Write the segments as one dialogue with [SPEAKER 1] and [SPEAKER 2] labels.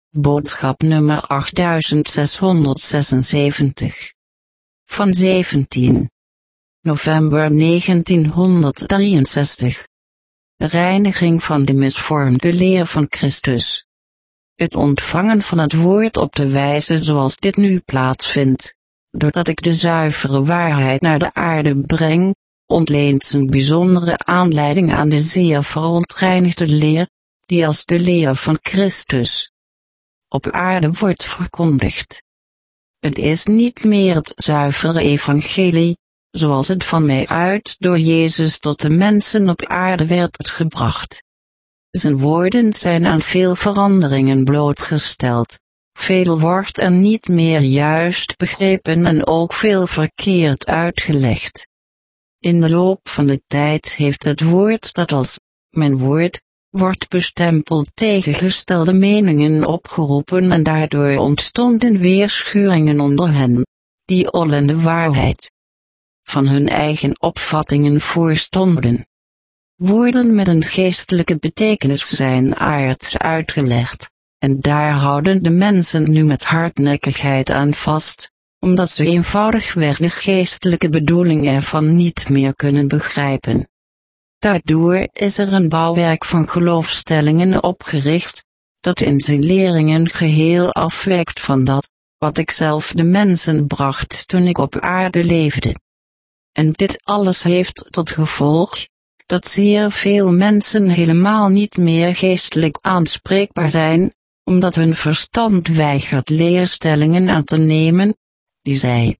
[SPEAKER 1] Boodschap nummer 8676. Van 17 november 1963. Reiniging van de misvormde leer van Christus. Het ontvangen van het woord op de wijze zoals dit nu plaatsvindt, doordat ik de zuivere waarheid naar de aarde breng, ontleent zijn bijzondere aanleiding aan de zeer verontreinigde leer, die als de leer van Christus op aarde wordt verkondigd. Het is niet meer het zuivere evangelie, zoals het van mij uit door Jezus tot de mensen op aarde werd gebracht. Zijn woorden zijn aan veel veranderingen blootgesteld, veel wordt er niet meer juist begrepen en ook veel verkeerd uitgelegd. In de loop van de tijd heeft het woord dat als mijn woord wordt bestempeld tegengestelde meningen opgeroepen en daardoor ontstonden weerschuringen onder hen, die ollen de waarheid van hun eigen opvattingen voorstonden. Woorden met een geestelijke betekenis zijn aards uitgelegd, en daar houden de mensen nu met hardnekkigheid aan vast, omdat ze eenvoudigweg de geestelijke bedoeling ervan niet meer kunnen begrijpen. Daardoor is er een bouwwerk van geloofstellingen opgericht, dat in zijn leringen geheel afwijkt van dat, wat ik zelf de mensen bracht toen ik op aarde leefde. En dit alles heeft tot gevolg, dat zeer veel mensen helemaal niet meer geestelijk aanspreekbaar zijn, omdat hun verstand weigert leerstellingen aan te nemen, die zij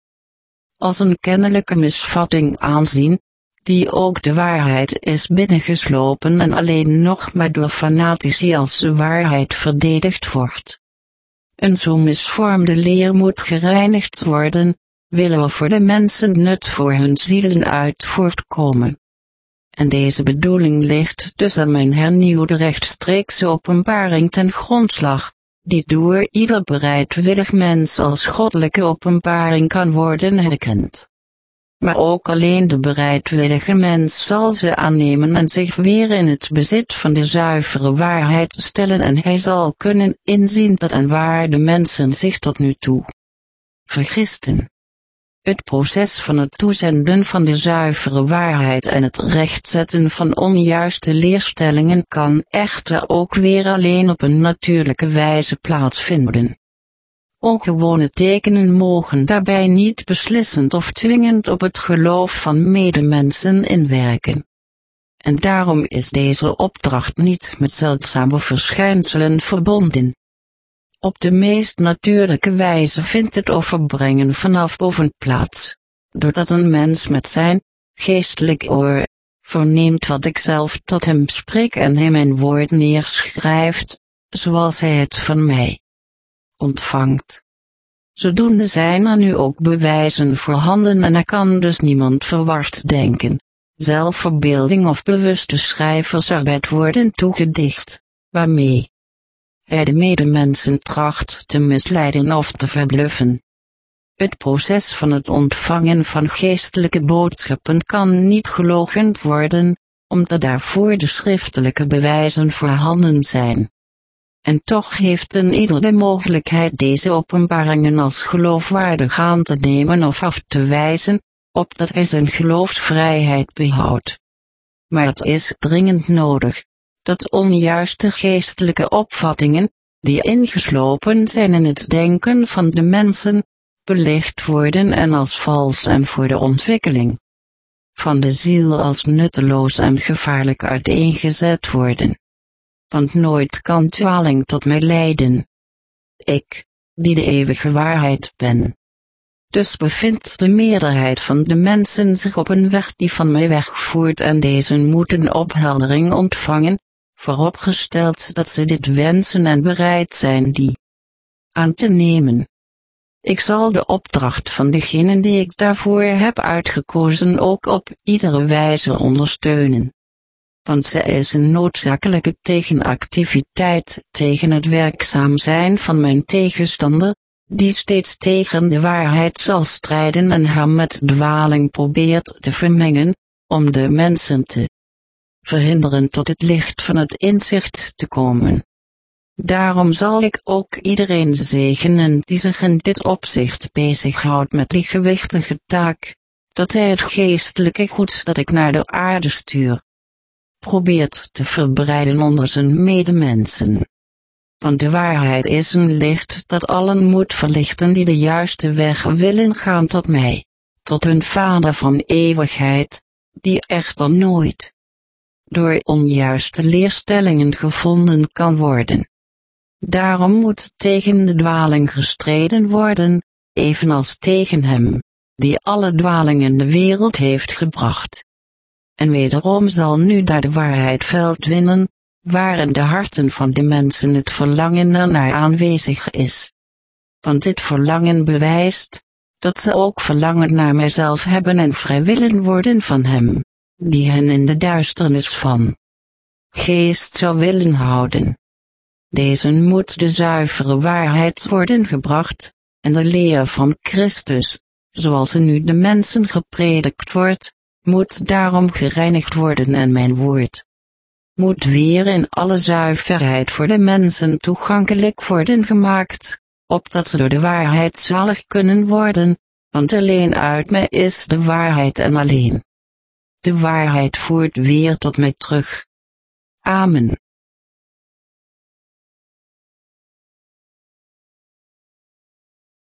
[SPEAKER 1] als een kennelijke misvatting aanzien, die ook de waarheid is binnengeslopen en alleen nog maar door fanatici als de waarheid verdedigd wordt. Een zo misvormde leer moet gereinigd worden, willen er voor de mensen nut voor hun zielen uit voortkomen. En deze bedoeling ligt dus aan mijn hernieuwde rechtstreekse openbaring ten grondslag, die door ieder bereidwillig mens als goddelijke openbaring kan worden herkend. Maar ook alleen de bereidwillige mens zal ze aannemen en zich weer in het bezit van de zuivere waarheid stellen en hij zal kunnen inzien dat en waar de mensen zich tot nu toe vergisten. Het proces van het toezenden van de zuivere waarheid en het rechtzetten van onjuiste leerstellingen kan echter ook weer alleen op een natuurlijke wijze plaatsvinden. Ongewone tekenen mogen daarbij niet beslissend of dwingend op het geloof van medemensen inwerken. En daarom is deze opdracht niet met zeldzame verschijnselen verbonden. Op de meest natuurlijke wijze vindt het overbrengen vanaf boven plaats, doordat een mens met zijn geestelijk oor verneemt wat ik zelf tot hem spreek en hij mijn woord neerschrijft, zoals hij het van mij ontvangt. Zodoende zijn er nu ook bewijzen voorhanden en er kan dus niemand verward denken, zelfverbeelding of bewuste schrijversarbeid worden toegedicht, waarmee hij de medemensen tracht te misleiden of te verbluffen. Het proces van het ontvangen van geestelijke boodschappen kan niet geloochend worden, omdat daarvoor de schriftelijke bewijzen voorhanden zijn. En toch heeft een ieder de mogelijkheid deze openbaringen als geloofwaardig aan te nemen of af te wijzen, opdat hij zijn geloofsvrijheid behoudt. Maar het is dringend nodig dat onjuiste geestelijke opvattingen, die ingeslopen zijn in het denken van de mensen, belicht worden en als vals en voor de ontwikkeling van de ziel als nutteloos en gevaarlijk uiteengezet worden. Want nooit kan dwaling tot mij leiden. Ik, die de eeuwige waarheid ben. Dus bevindt de meerderheid van de mensen zich op een weg die van mij wegvoert en deze moeten opheldering ontvangen, vooropgesteld dat ze dit wensen en bereid zijn die aan te nemen. Ik zal de opdracht van degenen die ik daarvoor heb uitgekozen ook op iedere wijze ondersteunen. Want zij is een noodzakelijke tegenactiviteit tegen het werkzaam zijn van mijn tegenstander, die steeds tegen de waarheid zal strijden en haar met dwaling probeert te vermengen, om de mensen te verhinderen tot het licht van het inzicht te komen. Daarom zal ik ook iedereen zegenen die zich in dit opzicht bezighoudt met die gewichtige taak, dat hij het geestelijke goeds dat ik naar de aarde stuur, probeert te verbreiden onder zijn medemensen. Want de waarheid is een licht dat allen moet verlichten die de juiste weg willen gaan tot mij, tot hun Vader van eeuwigheid, die echter nooit door onjuiste leerstellingen gevonden kan worden. Daarom moet tegen de dwaling gestreden worden, evenals tegen hem, die alle dwaling in de wereld heeft gebracht. En wederom zal nu daar de waarheid veld winnen, waar in de harten van de mensen het verlangen ernaar aanwezig is. Want dit verlangen bewijst, dat ze ook verlangen naar mijzelf hebben en vrij willen worden van hem, die hen in de duisternis van geest zou willen houden. Deze moet de zuivere waarheid worden gebracht, en de leer van Christus, zoals ze nu de mensen gepredikt wordt, moet daarom gereinigd worden en mijn woord moet weer in alle zuiverheid voor de mensen toegankelijk worden gemaakt, opdat ze door de waarheid zalig kunnen worden, want alleen uit mij is de waarheid en alleen de waarheid voert weer tot mij terug. Amen.